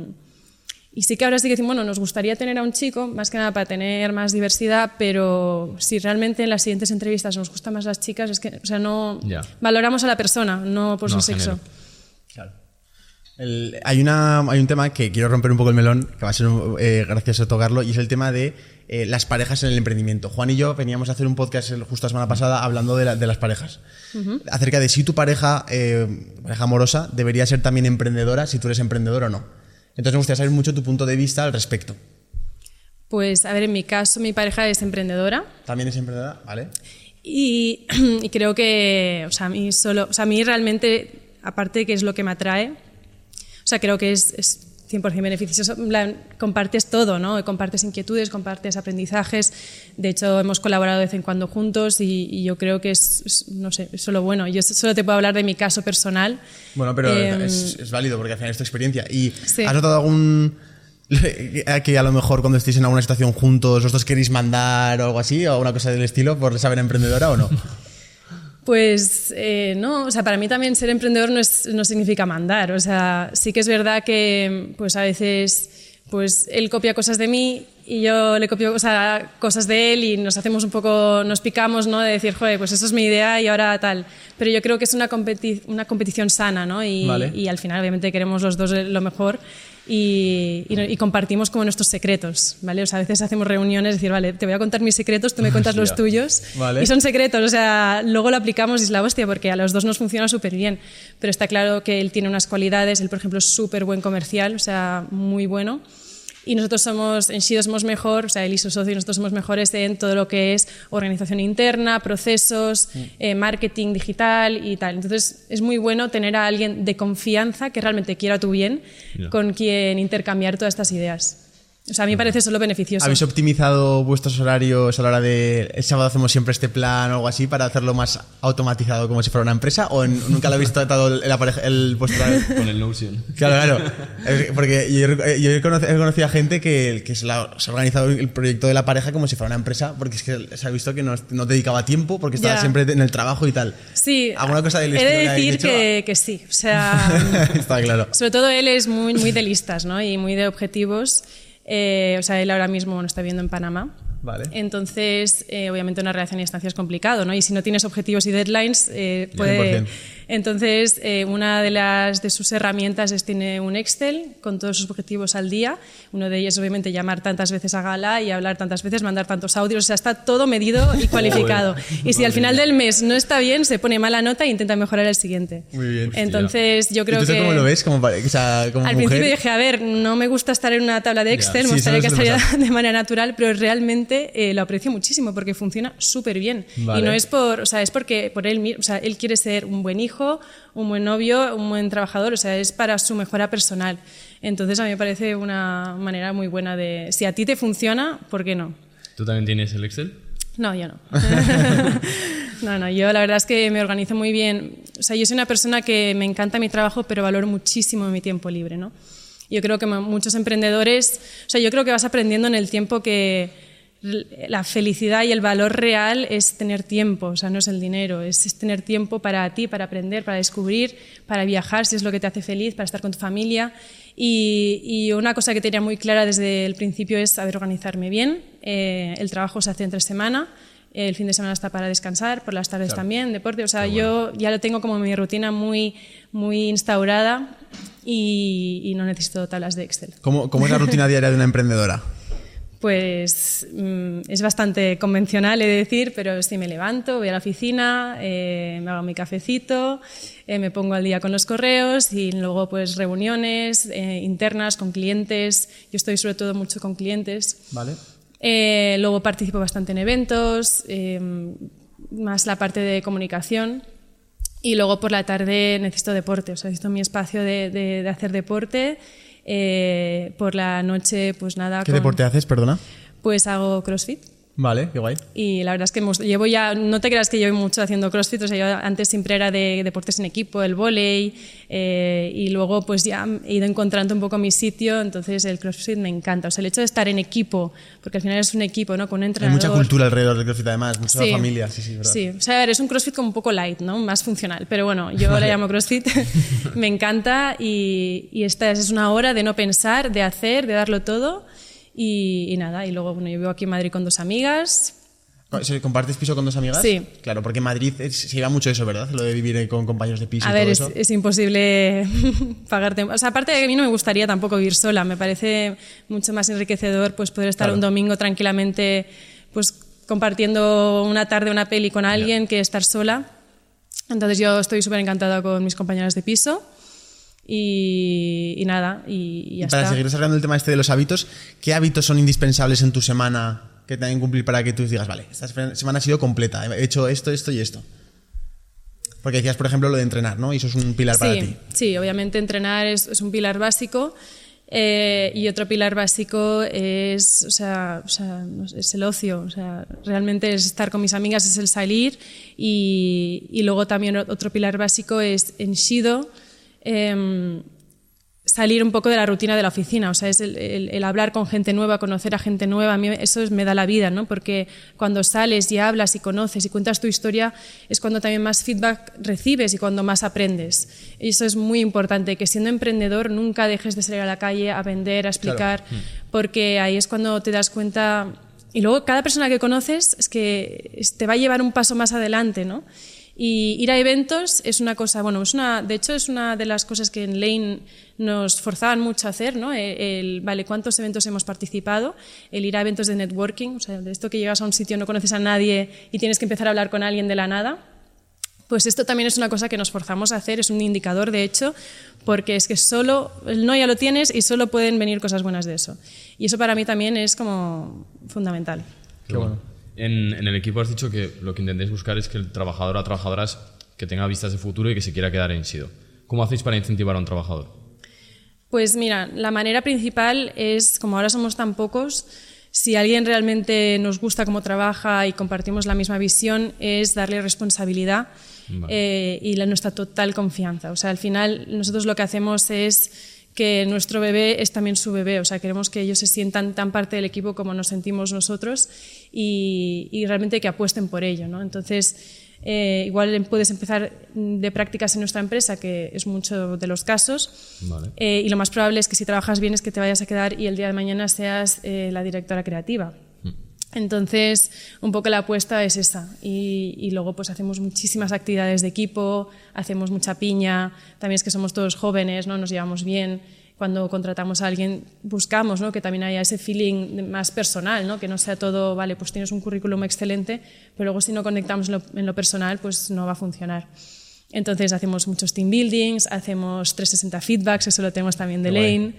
y sí que ahora sí que decimos, bueno, nos gustaría tener a un chico, más que nada para tener más diversidad, pero si realmente en las siguientes entrevistas nos gustan más las chicas, es que, o sea, no yeah. valoramos a la persona, no por no, su sexo. Claro. El, hay, una, hay un tema que quiero romper un poco el melón, que va a ser eh, gracioso tocarlo, y es el tema de eh, las parejas en el emprendimiento. Juan y yo veníamos a hacer un podcast justo la semana pasada hablando de, la, de las parejas. Uh-huh. Acerca de si tu pareja, eh, pareja amorosa, debería ser también emprendedora, si tú eres emprendedor o no. Entonces me gustaría saber mucho tu punto de vista al respecto. Pues, a ver, en mi caso, mi pareja es emprendedora. ¿También es emprendedora? Vale. Y, y creo que, o sea, a mí solo, o sea, a mí realmente, aparte de que es lo que me atrae, o sea, creo que es, es cien por ciento beneficioso. Compartes todo, ¿no? Compartes inquietudes, compartes aprendizajes. De hecho, hemos colaborado de vez en cuando juntos y, y yo creo que es, es, no sé, es solo bueno. Yo solo te puedo hablar de mi caso personal. Bueno, pero eh, es, es válido porque al final es tu experiencia. ¿Y sí. has notado algún... que a lo mejor cuando estéis en alguna situación juntos los dos queréis mandar o algo así, o alguna cosa del estilo por saber emprendedora o no? Pues eh, no, o sea, para mí también ser emprendedor no, es, no significa mandar, o sea, sí que es verdad que pues a veces pues él copia cosas de mí y yo le copio o sea, cosas de él y nos hacemos un poco, nos picamos, ¿no? De decir, joder, pues eso es mi idea y ahora tal. Pero yo creo que es una, competi- una competición sana, ¿no? Y, vale. y al final obviamente queremos los dos lo mejor. Y, y, y compartimos como nuestros secretos, ¿vale? O sea, a veces hacemos reuniones, decir, vale, te voy a contar mis secretos, tú me cuentas los tuyos, vale. Y son secretos, o sea, luego lo aplicamos y es la hostia, porque a los dos nos funciona súper bien, pero está claro que él tiene unas cualidades, él por ejemplo es súper buen comercial, o sea, muy bueno. Y nosotros somos, en Shido somos mejor, o sea, él y su socio y nosotros somos mejores en todo lo que es organización interna, procesos, mm. eh, marketing digital y tal. Entonces, es muy bueno tener a alguien de confianza que realmente quiera tu bien, yeah. con quien intercambiar todas estas ideas. O sea, a mí me parece solo beneficioso. ¿Habéis optimizado vuestros horarios a la hora de el sábado hacemos siempre este plan o algo así para hacerlo más automatizado como si fuera una empresa? ¿O en, nunca lo habéis tratado el, pareja, el vuestro... Con el Notion. Claro, claro. Porque yo, yo he, conocido, he conocido a gente que, que se, la, se ha organizado el proyecto de la pareja como si fuera una empresa, porque es que se ha visto que no, no dedicaba tiempo porque estaba yeah. siempre en el trabajo y tal. Sí. ¿Alguna cosa del estilo? He de decir que, que, que sí. O sea, está claro. Sobre todo él es muy, muy de listas, ¿no? Y muy de objetivos. Eh, o sea, él ahora mismo bueno, está viviendo en Panamá. Vale. Entonces, eh, obviamente una relación a distancia es complicado, ¿no? Y si no tienes objetivos y deadlines, eh, puede... cien por ciento. Entonces, eh, una de, las, de sus herramientas es tiene un Excel con todos sus objetivos al día. Uno de ellos, obviamente, llamar tantas veces a gala y hablar tantas veces, mandar tantos audios. O sea, está todo medido y cualificado. Y si al final del mes no está bien, se pone mala nota e intenta mejorar el siguiente. Muy bien. Entonces, yo creo ¿Entonces que... ¿Cómo lo ves? Como, o sea, como al mujer. principio dije, a ver, no me gusta estar en una tabla de Excel, yeah. me gustaría sí, que saliera de manera natural, pero realmente eh, lo aprecio muchísimo porque funciona súper bien. Vale. Y no es por... O sea, es porque por él, o sea, él quiere ser un buen hijo, un buen novio, un buen trabajador, o sea, es para su mejora personal. Entonces a mí me parece una manera muy buena de... Si a ti te funciona, ¿por qué no? ¿Tú también tienes el Excel? No, yo no. no, no, yo la verdad es que me organizo muy bien. O sea, yo soy una persona que me encanta mi trabajo, pero valoro muchísimo mi tiempo libre, ¿no? Yo creo que muchos emprendedores... O sea, yo creo que vas aprendiendo en el tiempo que... La felicidad y el valor real es tener tiempo, o sea, no es el dinero, es, es tener tiempo para ti, para aprender, para descubrir, para viajar, si es lo que te hace feliz, para estar con tu familia. Y, y una cosa que tenía muy clara desde el principio es saber organizarme bien. Eh, el trabajo se hace entre semana, el fin de semana está para descansar, por las tardes claro. también, deporte. O sea, bueno. yo ya lo tengo como mi rutina muy, muy instaurada y, y no necesito tablas de Excel. ¿Cómo, cómo es la rutina diaria de una emprendedora? Pues mmm, es bastante convencional, he de decir, pero sí me levanto, voy a la oficina, eh, me hago mi cafecito, eh, me pongo al día con los correos y luego pues reuniones eh, internas con clientes. Yo estoy sobre todo mucho con clientes. Vale. Eh, luego participo bastante en eventos, eh, más la parte de comunicación. Y luego por la tarde necesito deporte, o sea, necesito mi espacio de, de, de hacer deporte. Eh, por la noche, pues nada. ¿Qué con, deporte haces, perdona? Pues hago CrossFit. Vale, qué guay. Y la verdad es que hemos, llevo ya, no te creas que llevo mucho haciendo CrossFit, o sea, yo antes siempre era de deportes en equipo, el vóley, eh, y luego pues ya he ido encontrando un poco mi sitio, entonces el CrossFit me encanta. O sea, el hecho de estar en equipo, porque al final es un equipo, ¿no? Con un entrenador. Hay mucha cultura alrededor del CrossFit además, mucha sí, familia, sí, sí, verdad. Sí, o sea, es un CrossFit como un poco light, ¿no? Más funcional, pero bueno, yo vale. le llamo CrossFit, me encanta y, y esta es una hora de no pensar, de hacer, de darlo todo y, y nada, y luego bueno, yo vivo aquí en Madrid con dos amigas. ¿Compartes piso con dos amigas? Sí. Claro, porque en Madrid es, se lleva mucho eso, ¿verdad? Lo de vivir con compañeros de piso a y ver, todo es, eso. es imposible pagarte... O sea, aparte de que a mí no me gustaría tampoco vivir sola, me parece mucho más enriquecedor pues poder estar claro. un domingo tranquilamente pues compartiendo una tarde una peli con alguien yeah. que estar sola. Entonces yo estoy súper encantada con mis compañeras de piso. Y, y nada, y, y ya y para está. seguir desarrollando el tema este de los hábitos, ¿qué hábitos son indispensables en tu semana que te deben cumplir para que tú digas, vale, esta semana ha sido completa, he hecho esto, esto y esto? Porque decías, por ejemplo, lo de entrenar, ¿no? Y eso es un pilar sí, para ti. Sí, obviamente entrenar es, es un pilar básico. Eh, y otro pilar básico es, o sea, o sea, es el ocio, o sea, realmente es estar con mis amigas, es el salir. Y, y luego también otro pilar básico es en Shido, eh, salir un poco de la rutina de la oficina, o sea, es el, el, el hablar con gente nueva, conocer a gente nueva, a mí eso es, me da la vida, ¿no? Porque cuando sales y hablas y conoces y cuentas tu historia es cuando también más feedback recibes y cuando más aprendes. Y eso es muy importante, que siendo emprendedor nunca dejes de salir a la calle a vender, a explicar, claro. porque ahí es cuando te das cuenta. Y luego cada persona que conoces es que te va a llevar un paso más adelante, ¿no? Y ir a eventos es una cosa, bueno, es una, de hecho es una de las cosas que en Lane nos forzaban mucho a hacer, ¿no? El, el, vale, ¿cuántos eventos hemos participado? El ir a eventos de networking, o sea, de esto que llegas a un sitio, no conoces a nadie y tienes que empezar a hablar con alguien de la nada. Pues esto también es una cosa que nos forzamos a hacer, es un indicador, de hecho, porque es que solo, el no ya lo tienes y solo pueden venir cosas buenas de eso. Y eso para mí también es como fundamental. Qué bueno. En, en el equipo has dicho que lo que intentáis buscar es que el trabajador o trabajadora que tenga vistas de futuro y que se quiera quedar en Shido. ¿Cómo hacéis para incentivar a un trabajador? Pues mira, la manera principal es, como ahora somos tan pocos, si alguien realmente nos gusta cómo trabaja y compartimos la misma visión, es darle responsabilidad vale. eh, y la, nuestra total confianza. O sea, al final nosotros lo que hacemos es que nuestro bebé es también su bebé, o sea, queremos que ellos se sientan tan parte del equipo como nos sentimos nosotros y, y realmente que apuesten por ello, ¿no? Entonces, eh, igual puedes empezar de prácticas en nuestra empresa, que es mucho de los casos, vale. eh, y lo más probable es que si trabajas bien es que te vayas a quedar y el día de mañana seas eh, la directora creativa. Entonces, un poco la apuesta es esa. Y, y luego pues hacemos muchísimas actividades de equipo, hacemos mucha piña, también es que somos todos jóvenes, ¿no? Nos llevamos bien. Cuando contratamos a alguien buscamos, ¿no? Que también haya ese feeling más personal, ¿no? Que no sea todo, vale, pues tienes un currículum excelente, pero luego si no conectamos en lo, en lo personal, pues no va a funcionar. Entonces hacemos muchos team buildings, hacemos trescientos sesenta feedbacks, eso lo tenemos también de Lane.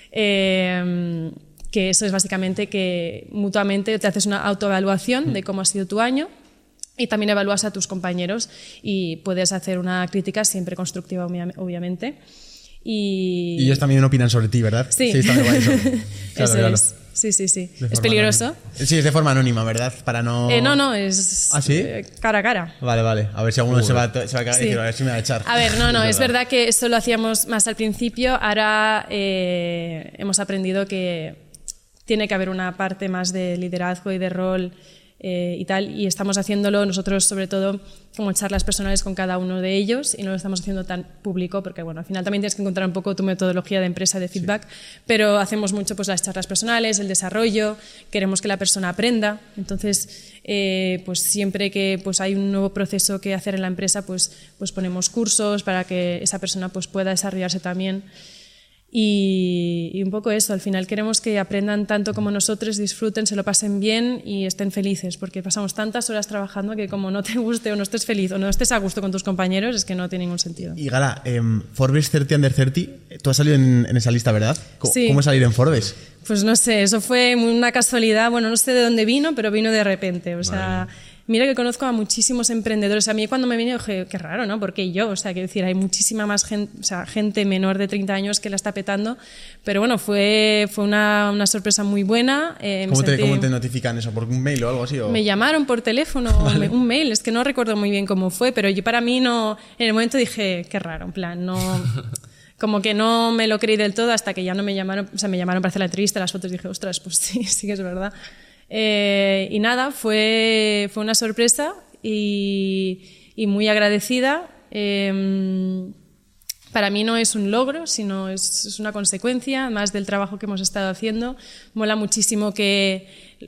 Eh, que eso es básicamente que mutuamente te haces una autoevaluación de cómo ha sido tu año y también evalúas a tus compañeros y puedes hacer una crítica siempre constructiva, obviamente. Y, y ellos también opinan sobre ti, ¿verdad? Sí, sí está muy guay eso. Claro, eso claro. es. Sí, sí, sí. Es peligroso. Anónima. Sí, es de forma anónima, ¿verdad? Para no... Eh, no, no, es ¿Ah, sí? cara a cara. Vale, vale. A ver si alguno se va, se va a caer y decir, a ver si me va a echar. A ver, no, no, es verdad que eso lo hacíamos más al principio. Ahora eh, hemos aprendido que tiene que haber una parte más de liderazgo y de rol eh, y tal, y estamos haciéndolo nosotros sobre todo como charlas personales con cada uno de ellos y no lo estamos haciendo tan público porque bueno, al final también tienes que encontrar un poco tu metodología de empresa de feedback, sí. pero hacemos mucho pues las charlas personales, el desarrollo, queremos que la persona aprenda, entonces eh, pues siempre que pues hay un nuevo proceso que hacer en la empresa pues, pues ponemos cursos para que esa persona pues pueda desarrollarse también. Y, y un poco eso, al final queremos que aprendan tanto como nosotros, disfruten, se lo pasen bien y estén felices, porque pasamos tantas horas trabajando que como no te guste o no estés feliz o no estés a gusto con tus compañeros, es que no tiene ningún sentido. Y Gara, eh, Forbes treinta under treinta, tú has salido en, en esa lista, ¿verdad? ¿Cómo, sí. ¿Cómo salir en Forbes? Pues no sé, eso fue una casualidad, bueno, no sé de dónde vino, pero vino de repente, o sea... Vale. Mira que conozco a muchísimos emprendedores. A mí cuando me vine dije, qué raro, ¿no? Porque yo, o sea, quiero decir, hay muchísima más gente, o sea, gente menor de treinta años que la está petando. Pero bueno, fue, fue una, una sorpresa muy buena. Eh, ¿Cómo, me te, sentí... ¿Cómo te notifican eso? ¿Por un mail o algo así? ¿O? Me llamaron por teléfono, vale. un mail, es que no recuerdo muy bien cómo fue, pero yo para mí no, en el momento dije, qué raro, en plan, no... Como que no me lo creí del todo hasta que ya no me llamaron, o sea, me llamaron para hacer la entrevista, las fotos, dije, ostras, pues sí, sí que es verdad. Eh, y nada, fue, fue una sorpresa. Y, y muy agradecida. Eh, para mí no es un logro, sino es, es una consecuencia más del trabajo que hemos estado haciendo. Mola muchísimo que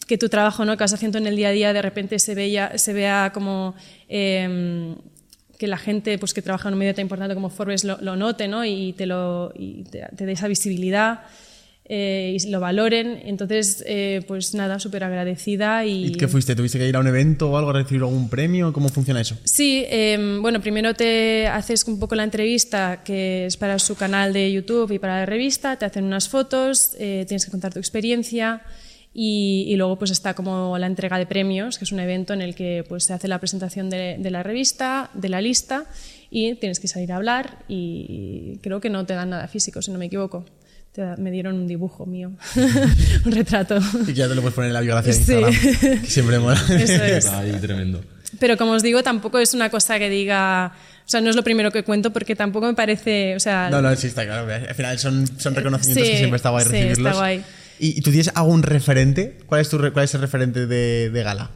que tu trabajo, ¿no?, que vas haciendo en el día a día, de repente se vea, se vea como... Eh, que la gente pues, que trabaja en un medio tan importante como Forbes lo, lo note, ¿no?, y te, lo, y te, te dé esa visibilidad eh, y lo valoren. Entonces, eh, pues nada, súper agradecida. ¿Y, ¿Y qué fuiste? ¿Tuviste que ir a un evento o algo, a recibir algún premio? ¿Cómo funciona eso? Sí, eh, bueno, primero te haces un poco la entrevista, que es para su canal de YouTube y para la revista, te hacen unas fotos, eh, tienes que contar tu experiencia. Y, y luego pues está como la entrega de premios, que es un evento en el que pues, se hace la presentación de, de la revista, de la lista, y tienes que salir a hablar, y creo que no te dan nada físico, si no me equivoco. Te da, me dieron un dibujo mío, un retrato. Y que ya te lo puedes poner en la biografía de Instagram, sí. Que siempre mola. Eso es. Ahí, tremendo. Pero como os digo, tampoco es una cosa que diga... O sea, no es lo primero que cuento porque tampoco me parece... O sea, no, no, sí, está claro. Al final son, son reconocimientos sí, que siempre está guay sí, recibirlos. Está guay. ¿Y tú tienes algún referente? ¿Cuál es, tu, cuál es el referente de, de Gala?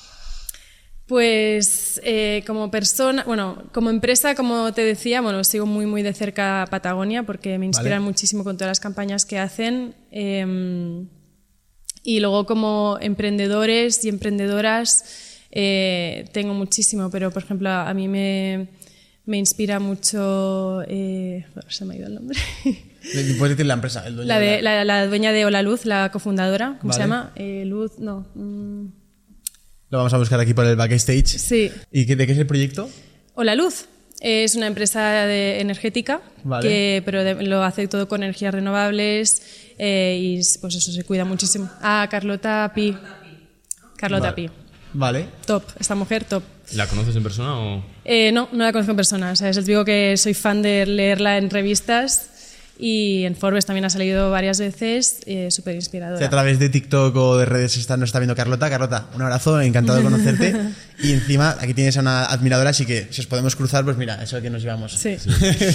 Pues eh, como persona, bueno, como empresa, como te decía, bueno, sigo muy muy de cerca Patagonia porque me inspiran vale. muchísimo con todas las campañas que hacen. Eh, y luego como emprendedores y emprendedoras eh, tengo muchísimo, pero por ejemplo a mí me, me inspira mucho... Eh, se me ha ido el nombre... Puedes decir la empresa, el dueño la, de, de la... La, la dueña de Hola Luz, la cofundadora, ¿cómo vale. se llama? Eh, Luz, no. Mm. Lo vamos a buscar aquí por el backstage. Sí. ¿Y qué, de qué es el proyecto? Hola Luz. Es una empresa de energética, vale. que, pero de, lo hace todo con energías renovables eh, y pues eso se cuida muchísimo. Ah, Carlota Pi. Carlota vale. Pi. Vale. Top, esta mujer top. ¿La conoces en persona o...? Eh, no, no la conozco en persona. O sea, os digo que soy fan de leerla en revistas. Y en Forbes también ha salido varias veces, eh, súper inspiradora. Si a través de TikTok o de redes está, nos está viendo Carlota. Carlota, un abrazo, encantado de conocerte. Y encima, aquí tienes a una admiradora, así que si os podemos cruzar, pues mira, eso es que nos llevamos. Sí. sí.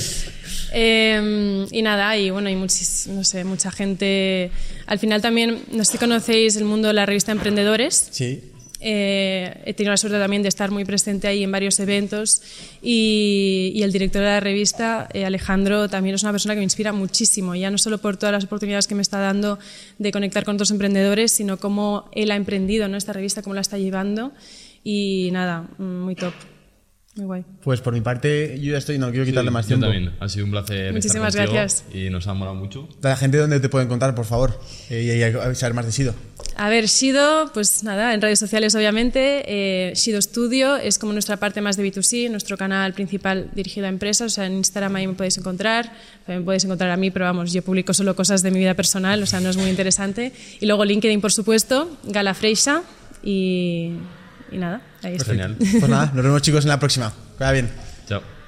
eh, y nada, y bueno, hay muchis, no sé, mucha gente. Al final también, no sé si conocéis el mundo de la revista Emprendedores. Sí. Eh, he tenido la suerte también de estar muy presente ahí en varios eventos y, y el director de la revista, eh, Alejandro, también es una persona que me inspira muchísimo, ya no solo por todas las oportunidades que me está dando de conectar con otros emprendedores, sino cómo él ha emprendido, ¿no?, esta revista, cómo la está llevando y nada, muy top. Muy guay. Pues por mi parte, yo ya estoy, no quiero quitarle sí, más tiempo. Yo también, ha sido un placer. Muchísimas estar gracias. Y nos ha molado mucho. La gente, ¿dónde te pueden contar, por favor? Eh, y, y saber más de Shido. A ver, Shido, pues nada, en redes sociales obviamente. Eh, Shido Studio es como nuestra parte más de B dos C, nuestro canal principal dirigido a empresas. O sea, en Instagram ahí me podéis encontrar, también me podéis encontrar a mí, pero vamos, yo publico solo cosas de mi vida personal, o sea, no es muy interesante. Y luego LinkedIn, por supuesto, Gala Freixa y, y nada, ahí está. Genial. Pues nada, nos vemos chicos en la próxima. Que vaya bien. Chao.